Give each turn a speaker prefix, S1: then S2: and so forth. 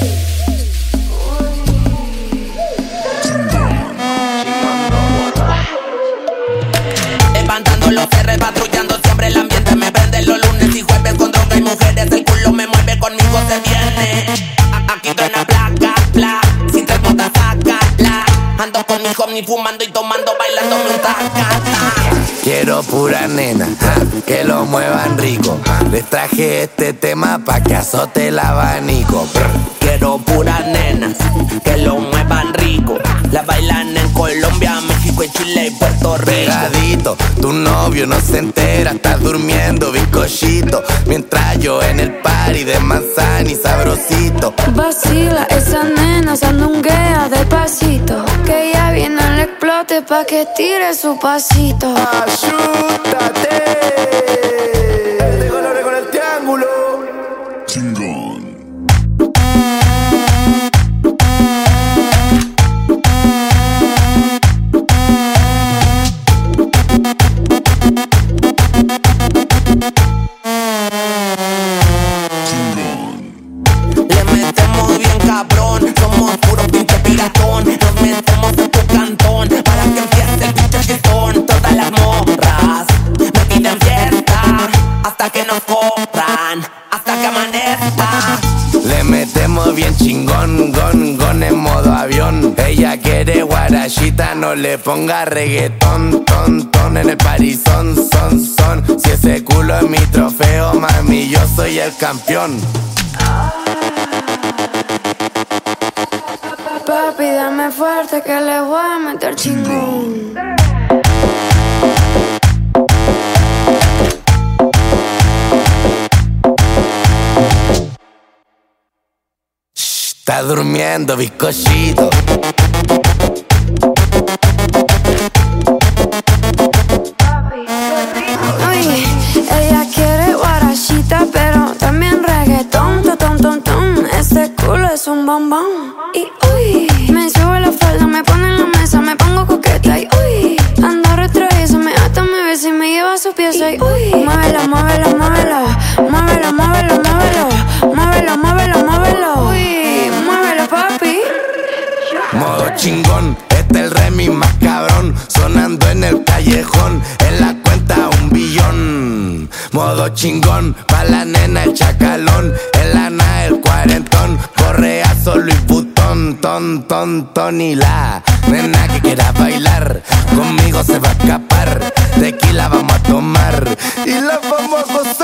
S1: Levantando los cerros, patrullando siempre el ambiente. Me prende los lunes y jueves con droga y mujeres. El culo me mueve, conmigo se viene. Aquí suena placa, bla. Si te botas, sácala. Ando con mi homie fumando y tomando, bailándome un tacata.
S2: Quiero pura nena, que lo muevan rico. Les traje este tema pa' que azote el abanico.
S1: Quiero puras nenas que lo muevan rico. La bailan en Colombia, México, y Chile y Puerto Rico.
S2: Pegadito, tu novio no se entera, estás durmiendo bizcochito. Mientras yo en el party de manzana y sabrosito.
S3: Vacila, esa nena sandunguea despacito. Que ya viene el explote pa' que tire su pasito.
S2: ¡Ayúdate! De colores con el triángulo.
S4: Chingón.
S1: Le metemos bien cabrón, somos puros pinche piratón. Nos metemos en tu cantón para que empiece el pinche chistón. Todas las morras me piden fiesta hasta que nos corran, hasta que amanezca.
S2: Le metemos bien chingón, gon en modo avión. Ella quiere guarachita, no le ponga reggaetón, ton en el parizón, son. Si ese culo es mi trofeo, mami, yo soy el campeón.
S3: Papi, dame fuerte que le voy a meter chingón.
S2: Está durmiendo bizcochito.
S3: Oye, ella quiere guarachita, pero también reggaetón, ton. Este culo es un bombón. Y uy, me sube la falda, me pone en la mesa, me pongo coqueta. Y uy, ando retraída, me ata, me besa y me lleva a su pieza. Y uy, muévelo. Uy, muévelo, papi.
S2: Modo chingón, este es el remix más cabrón. Sonando en el callejón, en la cuenta 1 billón. Modo chingón, pa' la nena el chacalón. En la nave el cuarentón, correazo Louis Vuitton, ton. Y la nena que quiera bailar, conmigo se va a escapar. Tequila vamos a tomar y la vamos a gozar.